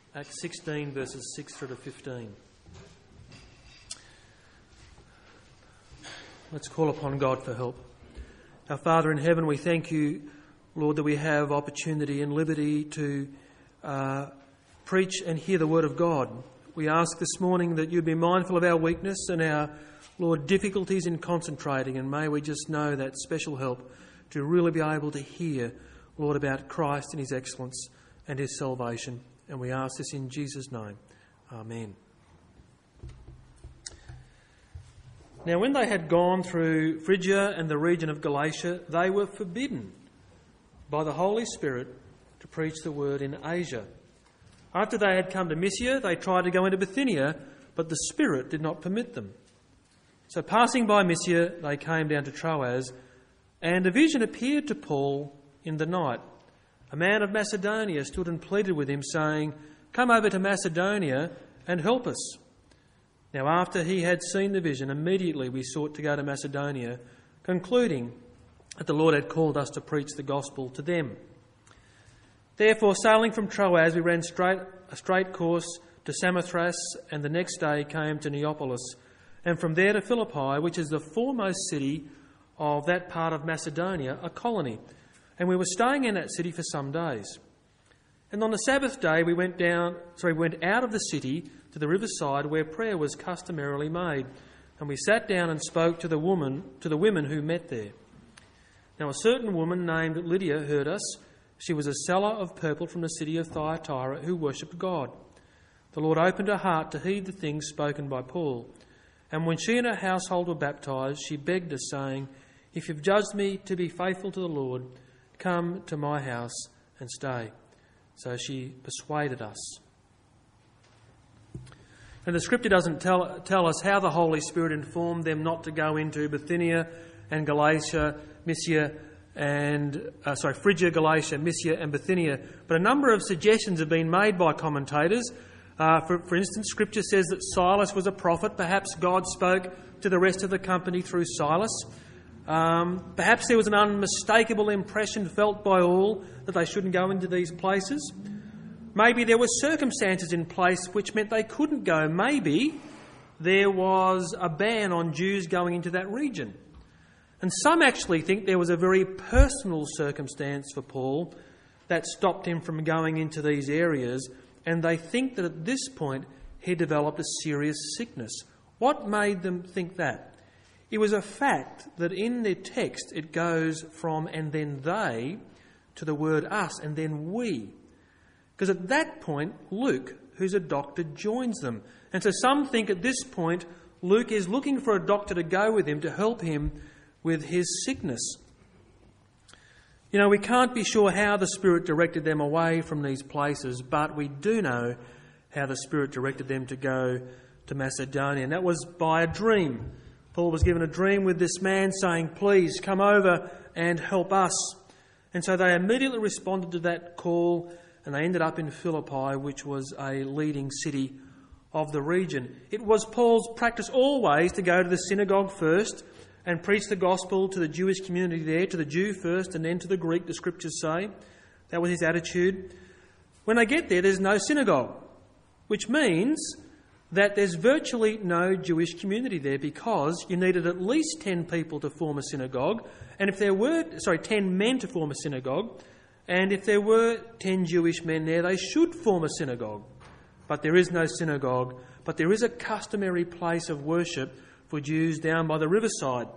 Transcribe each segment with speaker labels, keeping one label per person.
Speaker 1: Acts 16 verses 6 through to 15. Let's call upon God for help. Our Father in heaven, we thank you, Lord, that we have opportunity and liberty to preach and hear the word of God. We ask this morning that you'd be mindful of our weakness and our, Lord, difficulties in concentrating, and may we just know that special help to really be able to hear, Lord, about Christ and his excellence and his salvation. And we ask this in Jesus' name. Amen. Now, when they had gone through Phrygia and the region of Galatia, they were forbidden by the Holy Spirit to preach the word in Asia. After they had come to Mysia, they tried to go into Bithynia, but the Spirit did not permit them. So passing by Mysia, they came down to Troas, and a vision appeared to Paul in the night. A man of Macedonia stood and pleaded with him, saying, "Come over to Macedonia and help us." Now after he had seen the vision, immediately we sought to go to Macedonia, concluding that the Lord had called us to preach the gospel to them. Therefore, sailing from Troas, we ran a straight course to Samothrace, and the next day came to Neapolis, and from there to Philippi, which is the foremost city of that part of Macedonia, a colony. And we were staying in that city for some days. And on the Sabbath day we went out of the city to the riverside where prayer was customarily made, and we sat down and spoke to the women who met there. Now a certain woman named Lydia heard us. She was a seller of purple from the city of Thyatira who worshipped God. The Lord opened her heart to heed the things spoken by Paul. And when she and her household were baptized, she begged us, saying, "If you've judged me to be faithful to the Lord, come to my house and stay." So she persuaded us. And the scripture doesn't tell us how the Holy Spirit informed them not to go into Bithynia and Galatia, Phrygia, Galatia, Mysia and Bithynia. But a number of suggestions have been made by commentators. For instance, scripture says that Silas was a prophet. Perhaps God spoke to the rest of the company through Silas. Perhaps there was an unmistakable impression felt by all that they shouldn't go into these places. Maybe there were circumstances in place which meant they couldn't go. Maybe there was a ban on Jews going into that region. And some actually think there was a very personal circumstance for Paul that stopped him from going into these areas, and they think that at this point he developed a serious sickness. What made them think that? It was a fact that in the text it goes from "and then they" to the word "us" and then "we." Because at that point, Luke, who's a doctor, joins them. And so some think at this point Luke is looking for a doctor to go with him to help him with his sickness. You know, we can't be sure how the Spirit directed them away from these places, but we do know how the Spirit directed them to go to Macedonia, and that was by a dream. Paul was given a dream with this man saying, "Please come over and help us." And so they immediately responded to that call, and they ended up in Philippi, which was a leading city of the region. It was Paul's practice always to go to the synagogue first and preach the gospel to the Jewish community there, to the Jew first and then to the Greek, the scriptures say. That was his attitude. When they get there, there's no synagogue, which means that there's virtually no Jewish community there, because you needed at least 10 people to form a synagogue, and if there were 10 men to form a synagogue, and if there were 10 Jewish men there, they should form a synagogue. But there is no synagogue, but there is a customary place of worship for Jews down by the riverside.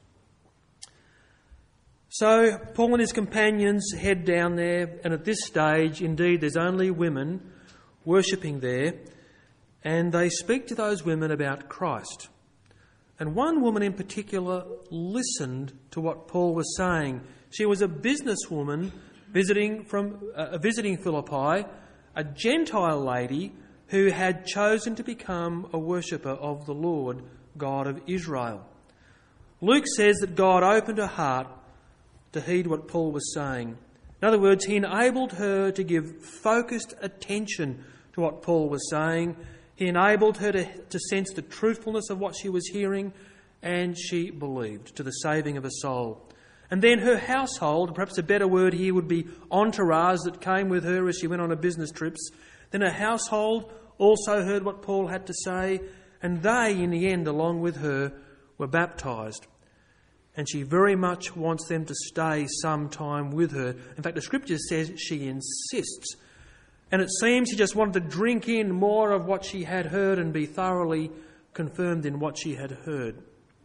Speaker 1: So Paul and his companions head down there, and at this stage, indeed, there's only women worshipping there, and they speak to those women about Christ. And one woman in particular listened to what Paul was saying. She was a businesswoman visiting Philippi, a Gentile lady who had chosen to become a worshipper of the Lord God of Israel. Luke says that God opened her heart to heed what Paul was saying. In other words, he enabled her to give focused attention to what Paul was saying. He enabled her to sense the truthfulness of what she was hearing, and she believed to the saving of her soul. And then her household, perhaps a better word here would be entourage that came with her as she went on her business trips. Then her household also heard what Paul had to say, and they, in the end, along with her, were baptised. And she very much wants them to stay some time with her. In fact, the Scripture says she insists. And it seems she just wanted to drink in more of what she had heard and be thoroughly confirmed in what she had heard.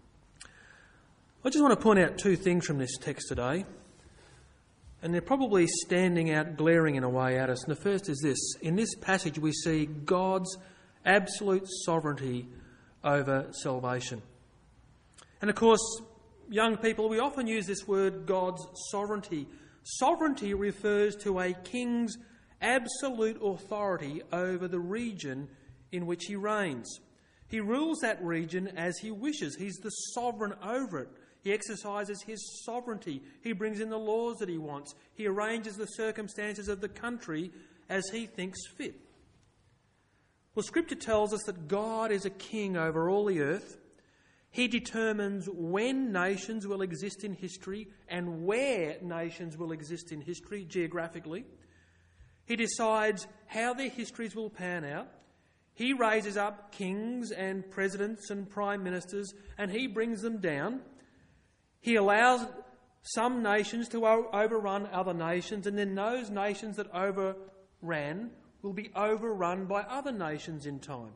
Speaker 1: I just want to point out two things from this text today. And they're probably standing out, glaring in a way at us. And the first is this. In this passage we see God's absolute sovereignty over salvation. And of course, young people, we often use this word, God's sovereignty. Sovereignty refers to a king's absolute authority over the region in which he reigns. He rules that region as he wishes. He's the sovereign over it. He exercises his sovereignty. He brings in the laws that he wants. He arranges the circumstances of the country as he thinks fit. Well, Scripture tells us that God is a king over all the earth. He determines when nations will exist in history and where nations will exist in history geographically. He decides how their histories will pan out. He raises up kings and presidents and prime ministers, and he brings them down. He allows some nations to overrun other nations, and then those nations that overran will be overrun by other nations in time.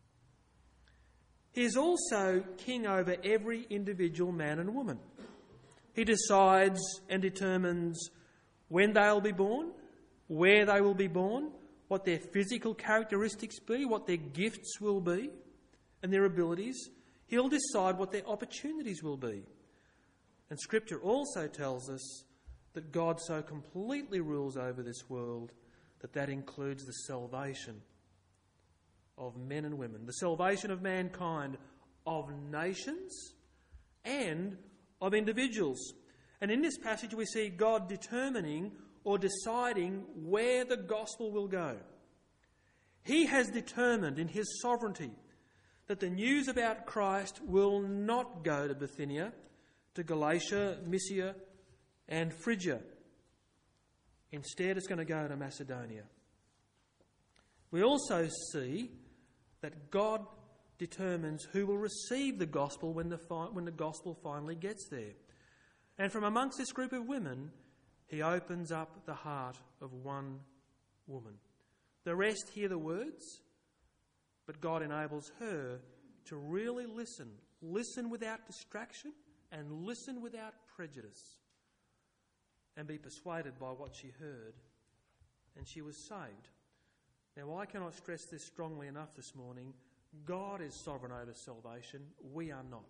Speaker 1: He is also king over every individual man and woman. He decides and determines when they'll be born, where they will be born, what their physical characteristics be, what their gifts will be, and their abilities. He'll decide what their opportunities will be. And Scripture also tells us that God so completely rules over this world that includes the salvation of men and women, the salvation of mankind, of nations and of individuals. And in this passage we see God determining or deciding where the gospel will go. He has determined in his sovereignty that the news about Christ will not go to Bithynia, to Galatia, Mysia and Phrygia. Instead, it's going to go to Macedonia. We also see that God determines who will receive the gospel when the gospel finally gets there. And from amongst this group of women, he opens up the heart of one woman. The rest hear the words, but God enables her to really listen without distraction and listen without prejudice, and be persuaded by what she heard, and she was saved. Now, I cannot stress this strongly enough this morning. God is sovereign over salvation. We are not.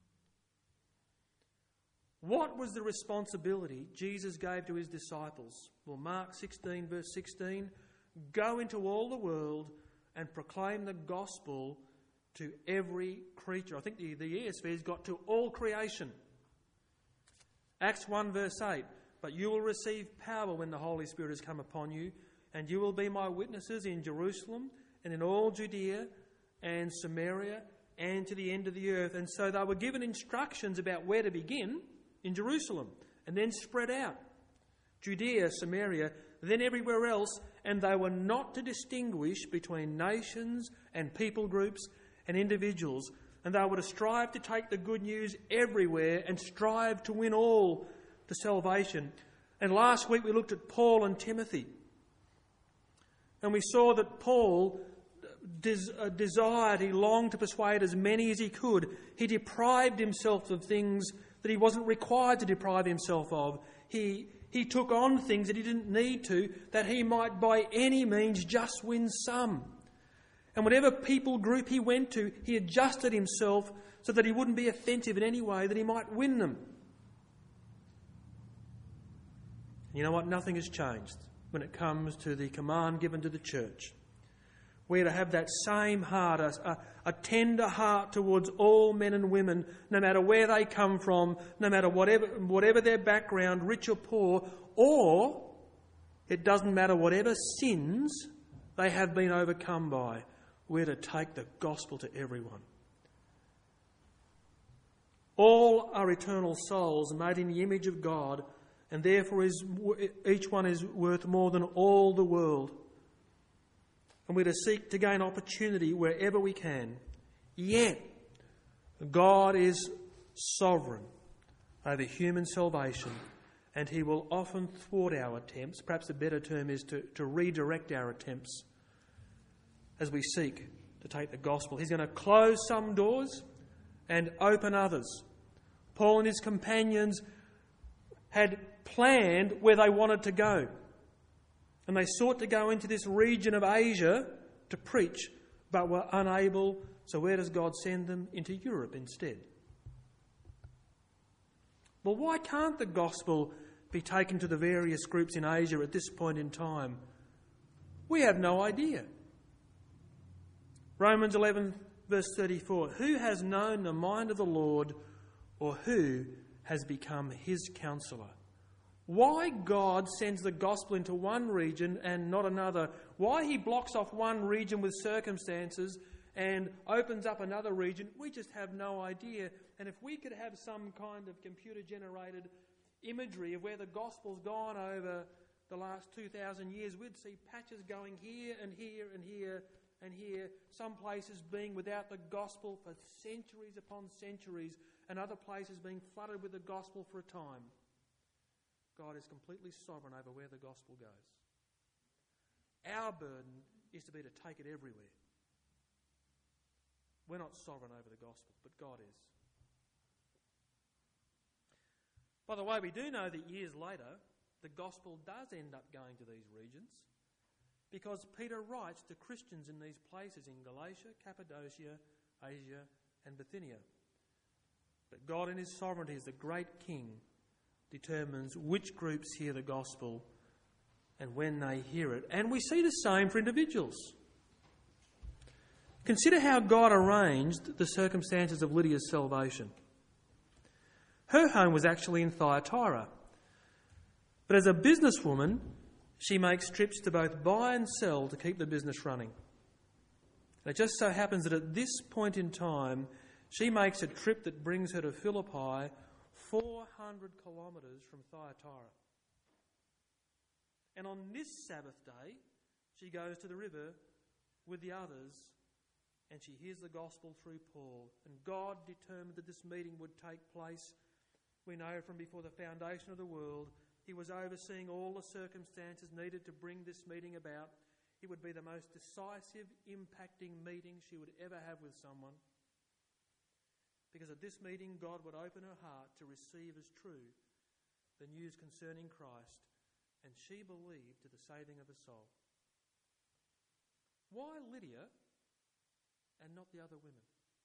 Speaker 1: What was the responsibility Jesus gave to his disciples? Well, Mark 16, verse 16, go into all the world and proclaim the gospel to every creature. I think the ESV's got to all creation. Acts 1, verse 8, but you will receive power when the Holy Spirit has come upon you, and you will be my witnesses in Jerusalem and in all Judea and Samaria and to the end of the earth. And so they were given instructions about where to begin in Jerusalem and then spread out. Judea, Samaria, then everywhere else, and they were not to distinguish between nations and people groups and individuals, and they were to strive to take the good news everywhere and strive to win all to salvation. And last week we looked at Paul and Timothy, and we saw that Paul desired, he longed to persuade as many as he could. He deprived himself of things that he wasn't required to deprive himself of. He took on things that he didn't need to, that he might by any means just win some. And whatever people group he went to, he adjusted himself so that he wouldn't be offensive in any way, that he might win them. You know what? Nothing has changed when it comes to the command given to the church. We're to have that same heart, a tender heart towards all men and women, no matter where they come from, no matter whatever their background, rich or poor, or it doesn't matter whatever sins they have been overcome by. We're to take the gospel to everyone. All are eternal souls made in the image of God, and therefore each one is worth more than all the world. And we're to seek to gain opportunity wherever we can. Yet, God is sovereign over human salvation, and he will often thwart our attempts. Perhaps a better term is to redirect our attempts as we seek to take the gospel. He's going to close some doors and open others. Paul and his companions had planned where they wanted to go, and they sought to go into this region of Asia to preach, but were unable. So where does God send them? Into Europe instead. Well, why can't the gospel be taken to the various groups in Asia at this point in time? We have no idea. Romans 11 verse 34, who has known the mind of the Lord, or who has become his counsellor? Why God sends the gospel into one region and not another? Why he blocks off one region with circumstances and opens up another region, we just have no idea. And if we could have some kind of computer-generated imagery of where the gospel's gone over the last 2,000 years, we'd see patches going here and here and here and here, some places being without the gospel for centuries upon centuries, and other places being flooded with the gospel for a time. God is completely sovereign over where the gospel goes. Our burden is to be to take it everywhere. We're not sovereign over the gospel, but God is. By the way, we do know that years later, the gospel does end up going to these regions, because Peter writes to Christians in these places in Galatia, Cappadocia, Asia and Bithynia. But God in his sovereignty as the great King determines which groups hear the gospel and when they hear it. And we see the same for individuals. Consider how God arranged the circumstances of Lydia's salvation. Her home was actually in Thyatira. But as a businesswoman, she makes trips to both buy and sell to keep the business running. And it just so happens that at this point in time, she makes a trip that brings her to Philippi, 400 kilometres from Thyatira. And on this Sabbath day, she goes to the river with the others and she hears the gospel through Paul. And God determined that this meeting would take place. We know from before the foundation of the world, he was overseeing all the circumstances needed to bring this meeting about. It would be the most decisive, impacting meeting she would ever have with someone. Because at this meeting, God would open her heart to receive as true the news concerning Christ, and she believed to the saving of her soul. Why Lydia and not the other women?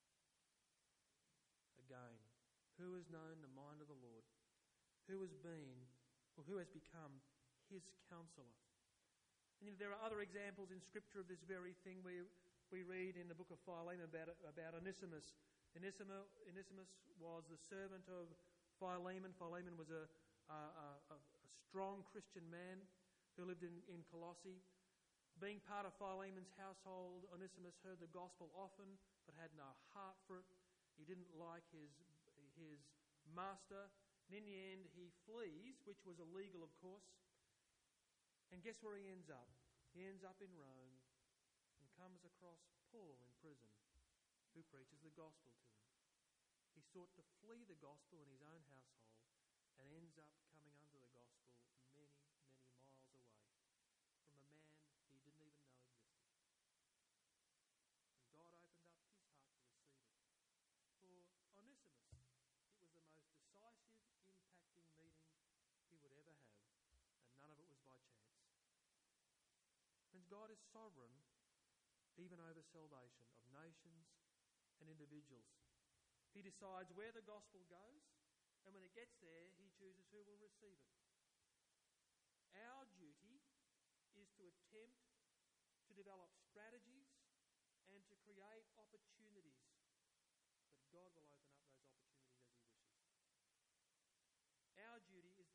Speaker 1: Again, who has known the mind of the Lord? Who has become his counsellor? And there are other examples in Scripture of this very thing. We read in the book of Philemon about Onesimus. Onesimus was the servant of Philemon. Philemon was a strong Christian man who lived in Colossae. Being part of Philemon's household, Onesimus heard the gospel often but had no heart for it. He didn't like his master. And in the end, he flees, which was illegal, of course. And guess where he ends up? He ends up in Rome and comes across Paul in prison, who preaches the gospel to him. He sought to flee the gospel in his own household and ends up coming under the gospel many, many miles away from a man he didn't even know existed. And God opened up his heart to receive it. For Onesimus, it was the most decisive, impacting meeting he would ever have, and none of it was by chance. Friends, God is sovereign even over salvation of nations and individuals. He decides where the gospel goes, and when it gets there, he chooses who will receive it. Our duty is to attempt to develop strategies and to create opportunities, but God will open up those opportunities as he wishes. Our duty is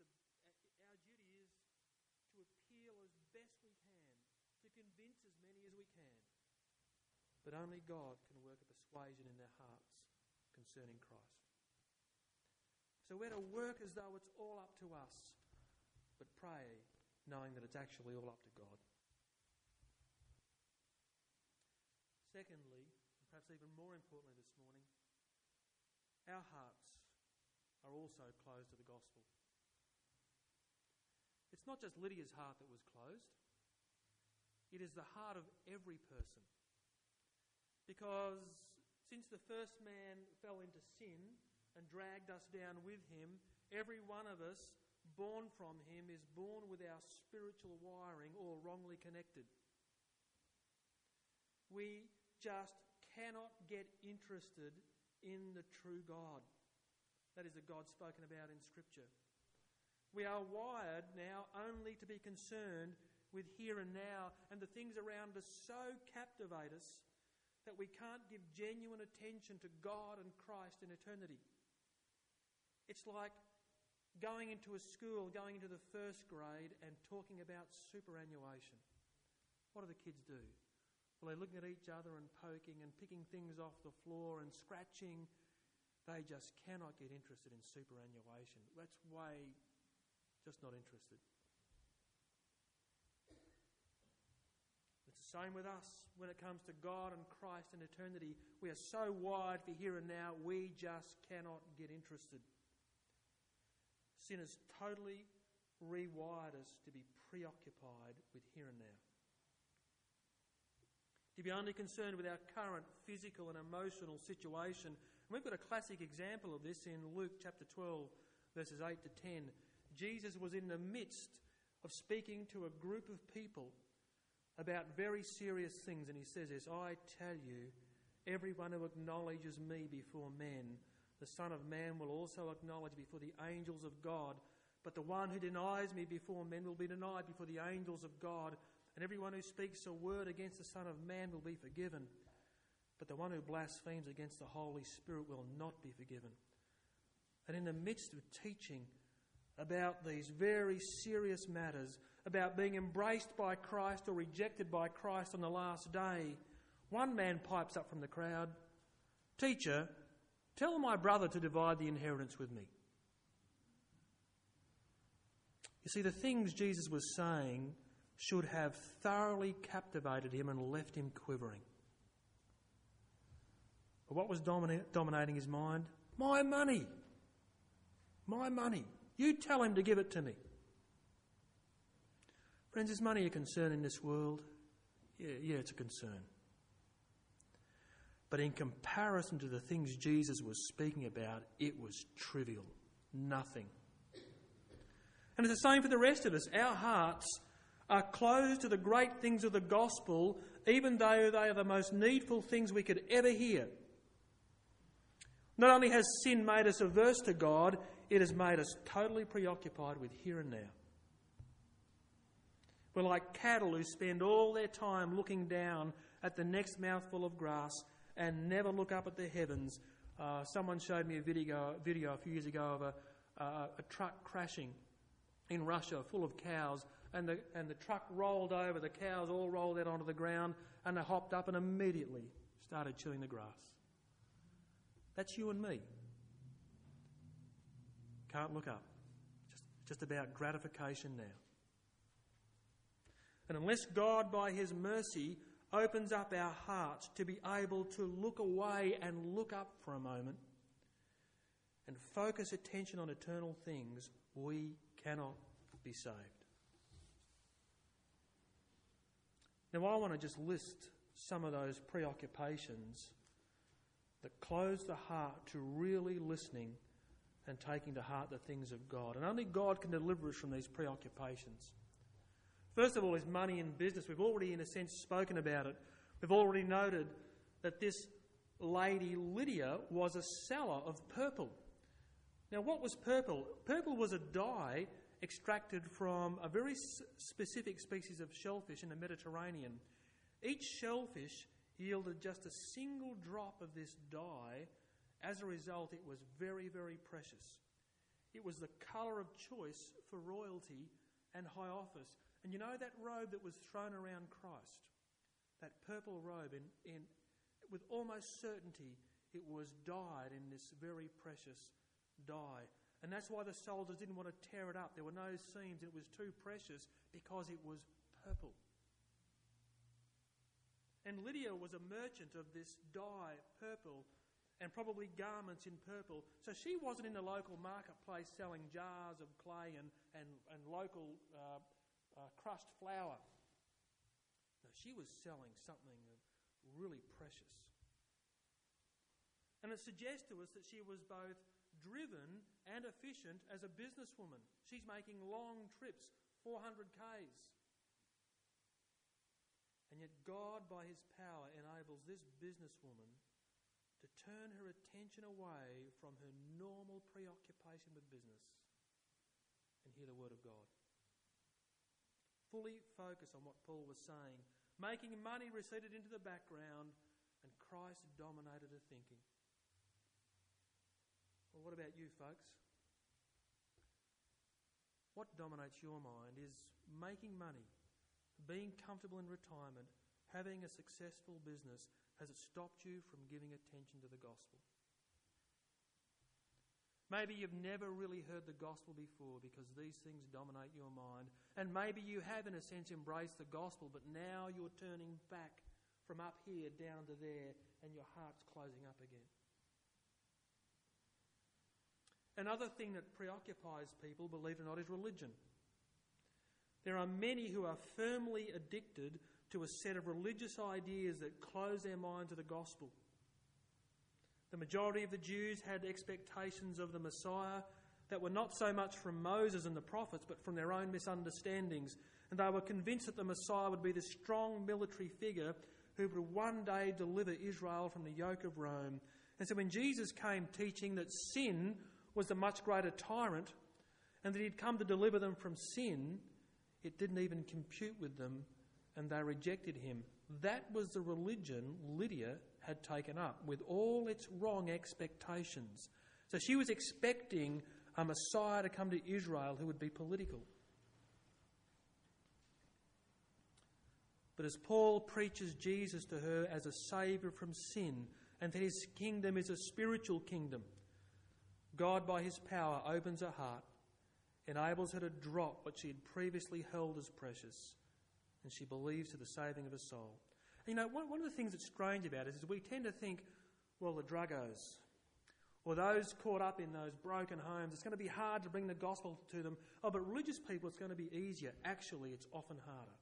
Speaker 1: to appeal as best we can, to convince as many as we can. But only God can work a persuasion in their hearts concerning Christ. So we're to work as though it's all up to us, but pray knowing that it's actually all up to God. Secondly, and perhaps even more importantly this morning, our hearts are also closed to the gospel. It's not just Lydia's heart that was closed. It is the heart of every person. Because since the first man fell into sin and dragged us down with him, every one of us born from him is born with our spiritual wiring all wrongly connected. We just cannot get interested in the true God. That is the God spoken about in Scripture. We are wired now only to be concerned with here and now, and the things around us so captivate us that we can't give genuine attention to God and Christ in eternity. It's like going into a school, going into the first grade and talking about superannuation. What do the kids do? Well, they're looking at each other and poking and picking things off the floor and scratching. They just cannot get interested in superannuation. That's way just not interested. It's the same with us when it comes to God and Christ and eternity. We are so wired for here and now, we just cannot get interested. Sin has totally rewired us to be preoccupied with here and now. To be only concerned with our current physical and emotional situation. And we've got a classic example of this in Luke chapter 12, verses 8 to 10. Jesus was in the midst of speaking to a group of people about very serious things, and he says this, "I tell you, everyone who acknowledges me before men, the Son of Man will also acknowledge before the angels of God. But the one who denies me before men will be denied before the angels of God. And everyone who speaks a word against the Son of Man will be forgiven. But the one who blasphemes against the Holy Spirit will not be forgiven." And in the midst of teaching about these very serious matters, about being embraced by Christ or rejected by Christ on the last day, one man pipes up from the crowd, "Teacher, tell my brother to divide the inheritance with me." You see, the things Jesus was saying should have thoroughly captivated him and left him quivering. But what was dominating his mind? My money! My money! You tell him to give it to me. Friends, is money a concern in this world? Yeah, it's a concern. But in comparison to the things Jesus was speaking about, it was trivial. Nothing. And it's the same for the rest of us. Our hearts are closed to the great things of the gospel, even though they are the most needful things we could ever hear. Not only has sin made us averse to God, it has made us totally preoccupied with here and now. We're like cattle who spend all their time looking down at the next mouthful of grass and never look up at the heavens. Someone showed me a video a few years ago of a truck crashing in Russia full of cows, and the truck rolled over, the cows all rolled out onto the ground, and they hopped up and immediately started chewing the grass. That's you and me. Can't look up. Just about gratification now. And unless God, by his mercy, opens up our hearts to be able to look away and look up for a moment and focus attention on eternal things, we cannot be saved. Now, I want to just list some of those preoccupations that close the heart to really listening and taking to heart the things of God. And only God can deliver us from these preoccupations. First of all is money and business. We've already, in a sense, spoken about it. We've already noted that this lady, Lydia, was a seller of purple. Now, what was purple? Purple was a dye extracted from a very specific species of shellfish in the Mediterranean. Each shellfish yielded just a single drop of this dye. As a result, it was very, very precious. It was the colour of choice for royalty and high office. And you know that robe that was thrown around Christ? That purple robe, with almost certainty, it was dyed in this very precious dye. And that's why the soldiers didn't want to tear it up. There were no seams. It was too precious because it was purple. And Lydia was a merchant of this dye, purple, and probably garments in purple. So she wasn't in the local marketplace selling jars of clay and local crushed flour. No, she was selling something really precious. And it suggests to us that she was both driven and efficient as a businesswoman. She's making long trips, 400 k's. And yet God, by his power, enables this businesswoman to turn her attention away from her normal preoccupation with business and hear the word of God. Fully focus on what Paul was saying. Making money receded into the background and Christ dominated her thinking. Well, what about you, folks? What dominates your mind is making money, being comfortable in retirement, having a successful business. Has it stopped you from giving attention to the gospel? Maybe you've never really heard the gospel before because these things dominate your mind. And maybe you have, in a sense, embraced the gospel, but now you're turning back from up here down to there and your heart's closing up again. Another thing that preoccupies people, believe it or not, is religion. There are many who are firmly addicted to a set of religious ideas that close their mind to the gospel. The majority of the Jews had expectations of the Messiah that were not so much from Moses and the prophets, but from their own misunderstandings. And they were convinced that the Messiah would be the strong military figure who would one day deliver Israel from the yoke of Rome. And so when Jesus came teaching that sin was the much greater tyrant and that he'd come to deliver them from sin, it didn't even compute with them and they rejected him. That was the religion Lydia had taken up with all its wrong expectations. So she was expecting a Messiah to come to Israel who would be political. But as Paul preaches Jesus to her as a saviour from sin and that his kingdom is a spiritual kingdom, God, by his power, opens her heart, enables her to drop what she had previously held as precious, and she believes to the saving of her soul. And you know, one of the things that's strange about it is we tend to think, well, the druggos, or those caught up in those broken homes, it's going to be hard to bring the gospel to them. Oh, but religious people, it's going to be easier. Actually, it's often harder.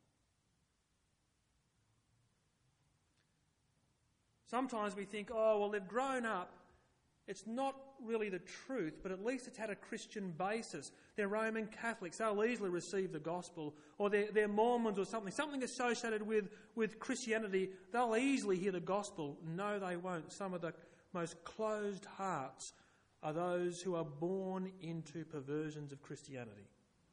Speaker 1: Sometimes we think, oh, well, they've grown up. It's not really the truth, but at least it's had a Christian basis. They're Roman Catholics. They'll easily receive the gospel. Or they're Mormons or something associated with Christianity. They'll easily hear the gospel. No, they won't. Some of the most closed hearts are those who are born into perversions of Christianity.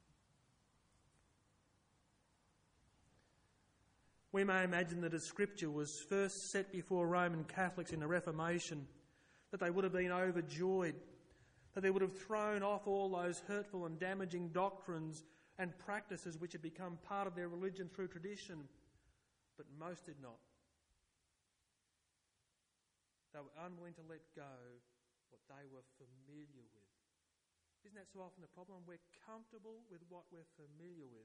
Speaker 1: We may imagine that as Scripture was first set before Roman Catholics in the Reformation, that they would have been overjoyed, that they would have thrown off all those hurtful and damaging doctrines and practices which had become part of their religion through tradition. But most did not. They were unwilling to let go what they were familiar with. Isn't that so often the problem? We're comfortable with what we're familiar with.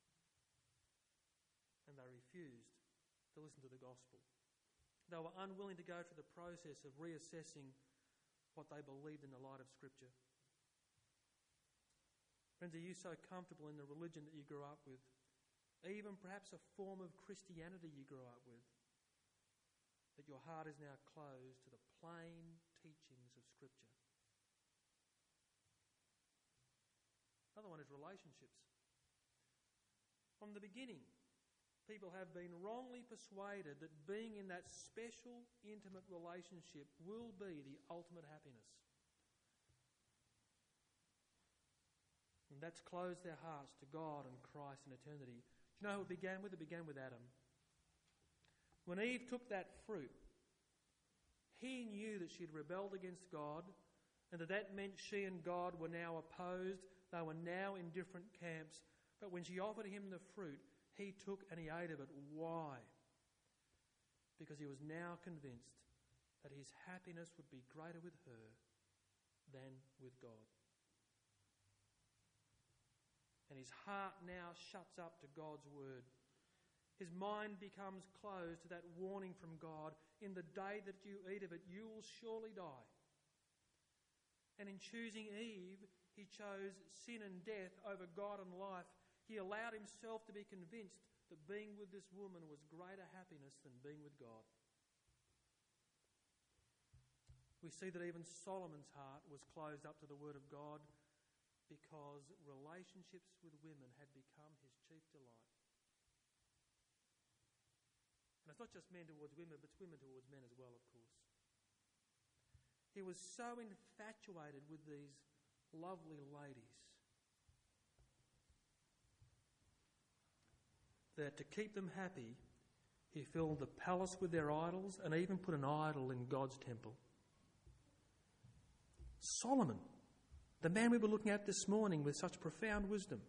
Speaker 1: And they refused to listen to the gospel. They were unwilling to go through the process of reassessing what they believed in the light of Scripture. Friends, are you so comfortable in the religion that you grew up with, even perhaps a form of Christianity you grew up with, that your heart is now closed to the plain teachings of Scripture? Another one is relationships. From the beginning, people have been wrongly persuaded that being in that special, intimate relationship will be the ultimate happiness. And that's closed their hearts to God and Christ and eternity. Do you know who it began with? It began with Adam. When Eve took that fruit, he knew that she had rebelled against God and that meant she and God were now opposed. They were now in different camps. But when she offered him the fruit, he took and he ate of it. Why? Because he was now convinced that his happiness would be greater with her than with God. and his heart now shuts up to God's word. His mind becomes closed to that warning from God, in the day that you eat of it, you will surely die. And in choosing Eve, he chose sin and death over God and life. He allowed himself to be convinced that being with this woman was greater happiness than being with God. We see that even Solomon's heart was closed up to the word of God because relationships with women had become his chief delight. And it's not just men towards women, but it's women towards men as well, of course. He was so infatuated with these lovely ladies that to keep them happy, he filled the palace with their idols and even put an idol in God's temple. Solomon, the man we were looking at this morning with such profound wisdom.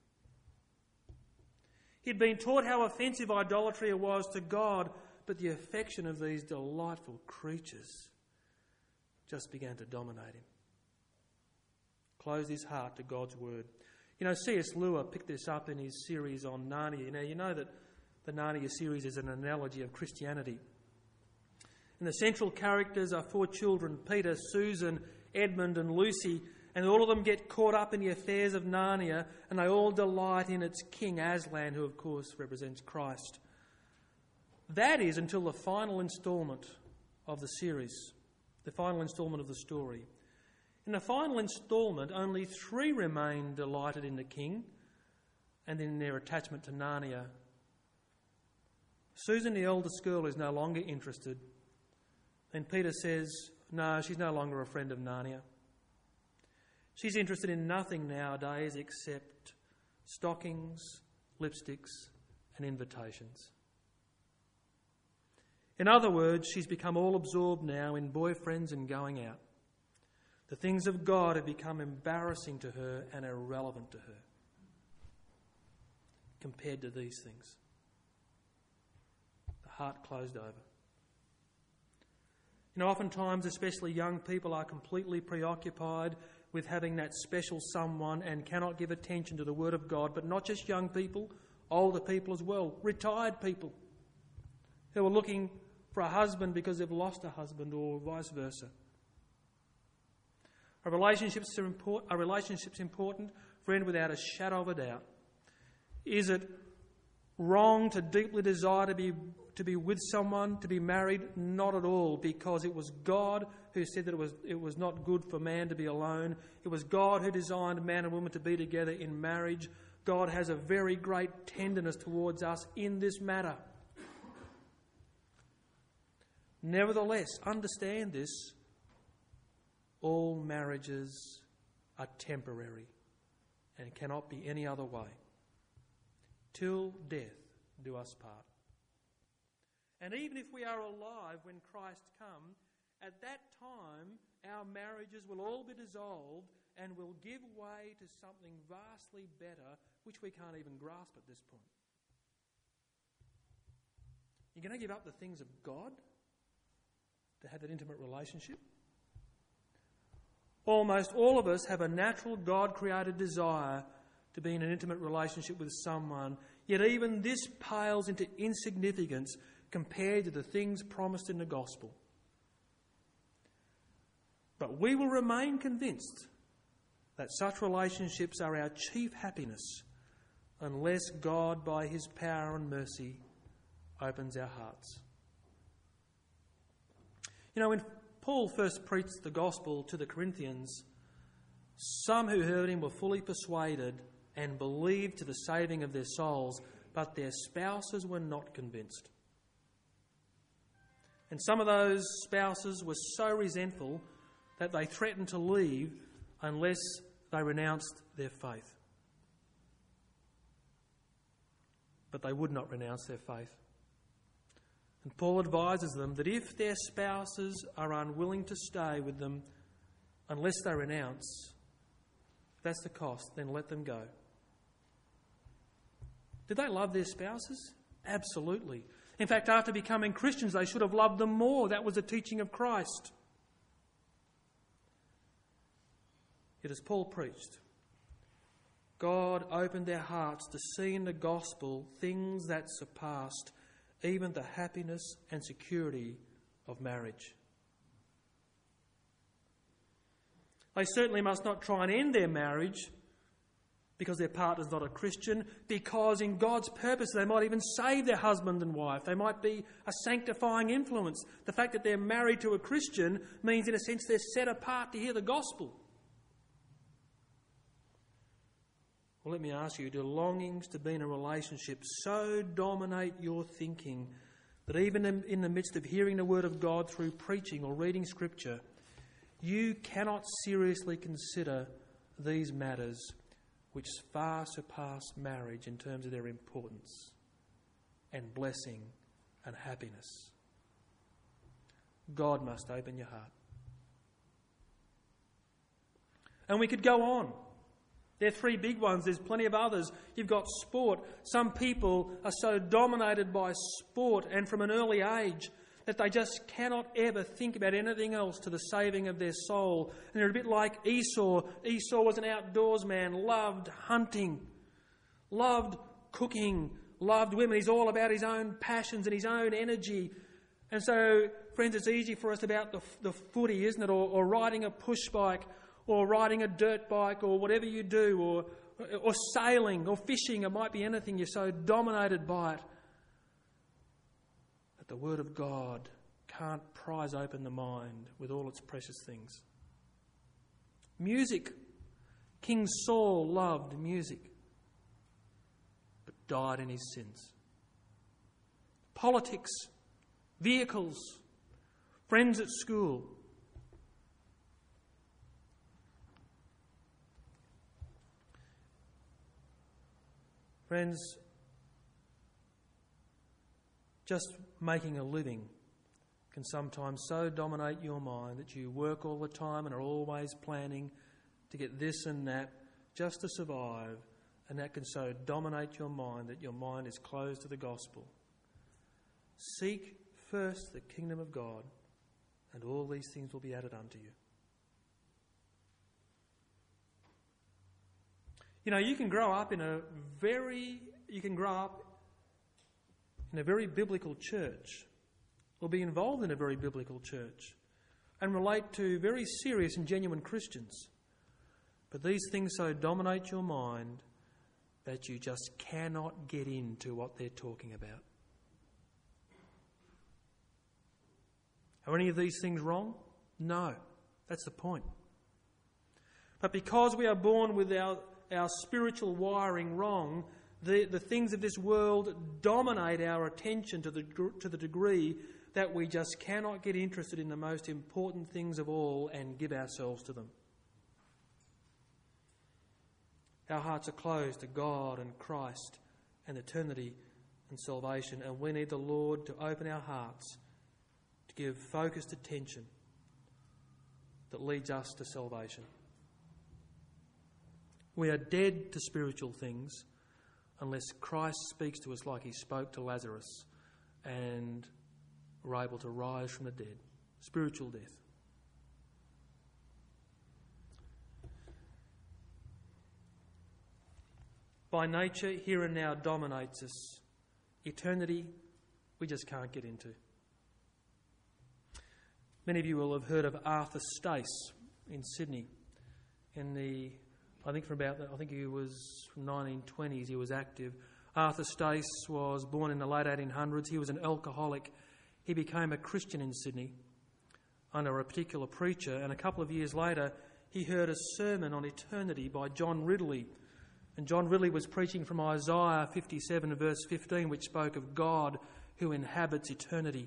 Speaker 1: He'd been taught how offensive idolatry was to God, but the affection of these delightful creatures just began to dominate him. Closed his heart to God's word. You know, C.S. Lewis picked this up in his series on Narnia. Now, you know that the Narnia series is an analogy of Christianity. And the central characters are 4 children, Peter, Susan, Edmund and Lucy, and all of them get caught up in the affairs of Narnia, and they all delight in its king Aslan, who of course represents Christ. That is until the final instalment of the series, the final instalment of the story. In the final instalment, only 3 remain delighted in the king and in their attachment to Narnia. Susan, the eldest girl, is no longer interested. And Peter says, no, she's no longer a friend of Narnia. She's interested in nothing nowadays except stockings, lipsticks, and invitations. In other words, she's become all absorbed now in boyfriends and going out. The things of God have become embarrassing to her and irrelevant to her compared to these things. The heart closed over. You know, oftentimes, especially young people are completely preoccupied with having that special someone and cannot give attention to the Word of God, but not just young people, older people as well, retired people who are looking for a husband because they've lost a husband or vice versa. Are relationships important? Friend, without a shadow of a doubt. Is it wrong to deeply desire to be with someone, to be married? Not at all, because it was God who said that it was not good for man to be alone. It was God who designed man and woman to be together in marriage. God has a very great tenderness towards us in this matter. Nevertheless, understand this, all marriages are temporary and cannot be any other way. Till death do us part. And even if we are alive when Christ comes, at that time our marriages will all be dissolved and will give way to something vastly better, which we can't even grasp at this point. You're going to give up the things of God to have that intimate relationship? Almost all of us have a natural God-created desire to be in an intimate relationship with someone, yet even this pales into insignificance compared to the things promised in the gospel. But we will remain convinced that such relationships are our chief happiness unless God, by his power and mercy, opens our hearts. You know, when Paul first preached the gospel to the Corinthians, some who heard him were fully persuaded and believed to the saving of their souls, but their spouses were not convinced. And some of those spouses were so resentful that they threatened to leave unless they renounced their faith. But they would not renounce their faith. And Paul advises them that if their spouses are unwilling to stay with them unless they renounce, if that's the cost, then let them go. Did they love their spouses? Absolutely. In fact, after becoming Christians, they should have loved them more. That was the teaching of Christ. Yet as Paul preached, God opened their hearts to see in the gospel things that surpassed even the happiness and security of marriage. They certainly must not try and end their marriage because their partner's not a Christian, because in God's purpose they might even save their husband and wife. They might be a sanctifying influence. The fact that they're married to a Christian means, in a sense, they're set apart to hear the gospel. Well, let me ask you, do longings to be in a relationship so dominate your thinking that even in the midst of hearing the word of God through preaching or reading Scripture, you cannot seriously consider these matters which far surpass marriage in terms of their importance and blessing and happiness? God must open your heart. And we could go on. There are three big ones. There's plenty of others. You've got sport. Some people are so dominated by sport and from an early age that they just cannot ever think about anything else to the saving of their soul. And they're a bit like Esau. Esau was an outdoors man, loved hunting, loved cooking, loved women. He's all about his own passions and his own energy. And so, friends, it's easy for us about the footy, isn't it? Or riding a push bike, or riding a dirt bike, or whatever you do, or sailing, or fishing. It might be anything. You're so dominated by it that the Word of God can't prise open the mind with all its precious things. Music. King Saul loved music, but died in his sins. Politics. Vehicles. Friends at school. Friends, just making a living can sometimes so dominate your mind that you work all the time and are always planning to get this and that just to survive, and that can so dominate your mind that your mind is closed to the gospel. Seek first the kingdom of God, and all these things will be added unto you. You know, you can grow up in a very biblical church, or be involved in a very biblical church, and relate to very serious and genuine Christians. But these things so dominate your mind that you just cannot get into what they're talking about. Are any of these things wrong? No. That's the point. But because we are born with our spiritual wiring wrong, the things of this world dominate our attention to the degree that we just cannot get interested in the most important things of all and give ourselves to them. Our hearts are closed to God and Christ and eternity and salvation, and we need the Lord to open our hearts to give focused attention that leads us to salvation. We are dead to spiritual things unless Christ speaks to us like he spoke to Lazarus and we're able to rise from the dead. Spiritual death. By nature, here and now dominates us. Eternity, we just can't get into. Many of you will have heard of Arthur Stace in Sydney. I think he was from 1920s, he was active. Arthur Stace was born in the late 1800s. He was an alcoholic. He became a Christian in Sydney under a particular preacher, and a couple of years later he heard a sermon on eternity by John Ridley. And John Ridley was preaching from Isaiah 57 verse 15, which spoke of God who inhabits eternity.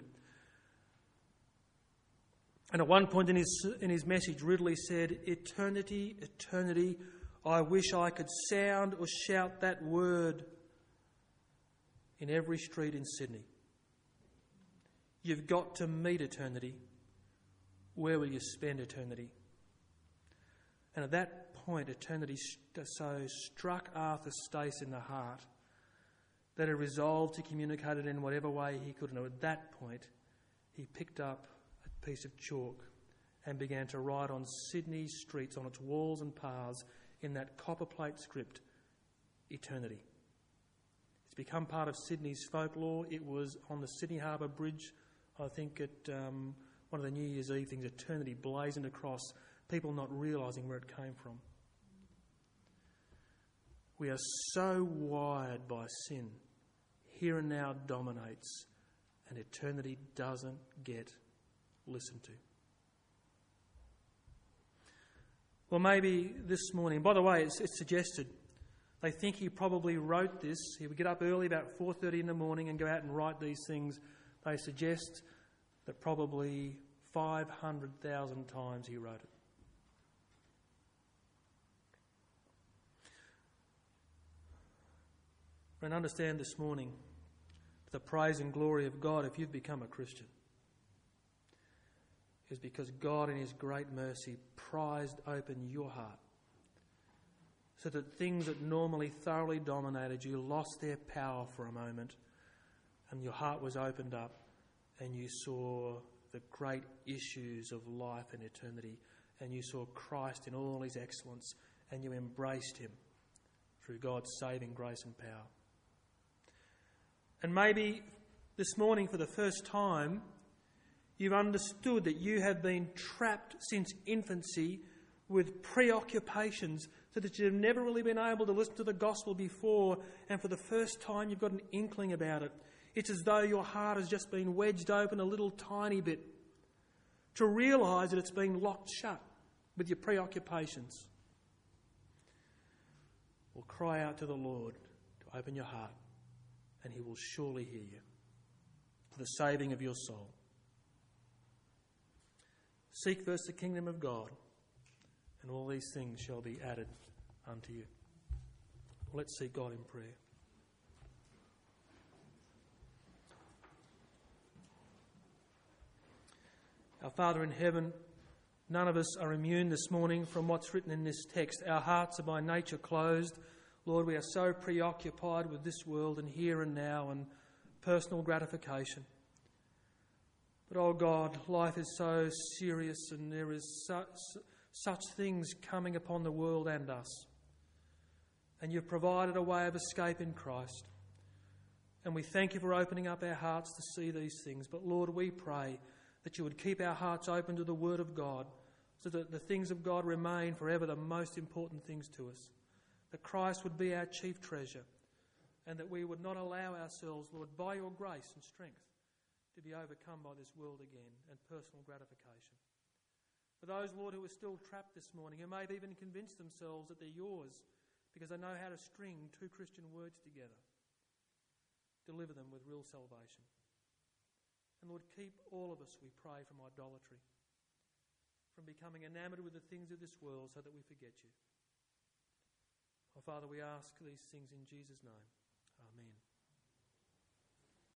Speaker 1: And at one point in his message, Ridley said, "Eternity, eternity, I wish I could sound or shout that word in every street in Sydney. You've got to meet eternity. Where will you spend eternity?" And at that point, eternity so struck Arthur Stace in the heart that he resolved to communicate it in whatever way he could. And at that point, he picked up a piece of chalk and began to write on Sydney's streets, on its walls and paths, in that copperplate script, eternity. It's become part of Sydney's folklore. It was on the Sydney Harbour Bridge, I think, at one of the New Year's Eve things, eternity blazoned across, people not realising where it came from. We are so wired by sin. Here and now dominates, and eternity doesn't get listened to. Well, maybe this morning, by the way, it's suggested, they think he probably wrote this. He would get up early, about 4:30 in the morning, and go out and write these things. They suggest that probably 500,000 times he wrote it. And understand this morning the praise and glory of God, if you've become a Christian, is because God in His great mercy prized open your heart so that things that normally thoroughly dominated you lost their power for a moment, and your heart was opened up and you saw the great issues of life and eternity, and you saw Christ in all His excellence, and you embraced Him through God's saving grace and power. And maybe this morning, for the first time, you've understood that you have been trapped since infancy with preoccupations so that you've never really been able to listen to the gospel before, and for the first time you've got an inkling about it. It's as though your heart has just been wedged open a little tiny bit to realise that it's been locked shut with your preoccupations. Well, cry out to the Lord to open your heart, and He will surely hear you for the saving of your soul. Seek first the kingdom of God, and all these things shall be added unto you. Let's seek God in prayer. Our Father in heaven, none of us are immune this morning from what's written in this text. Our hearts are by nature closed. Lord, we are so preoccupied with this world and here and now and personal gratification. But, oh God, life is so serious, and there is such things coming upon the world and us. And you've provided a way of escape in Christ. And we thank you for opening up our hearts to see these things. But Lord, we pray that you would keep our hearts open to the Word of God, so that the things of God remain forever the most important things to us. That Christ would be our chief treasure, and that we would not allow ourselves, Lord, by your grace and strength, to be overcome by this world again and personal gratification. For those, Lord, who are still trapped this morning, who may have even convinced themselves that they're yours because they know how to string two Christian words together, deliver them with real salvation. And Lord, keep all of us, we pray, from idolatry, from becoming enamoured with the things of this world so that we forget you. Oh, Father, we ask these things in Jesus' name. Amen.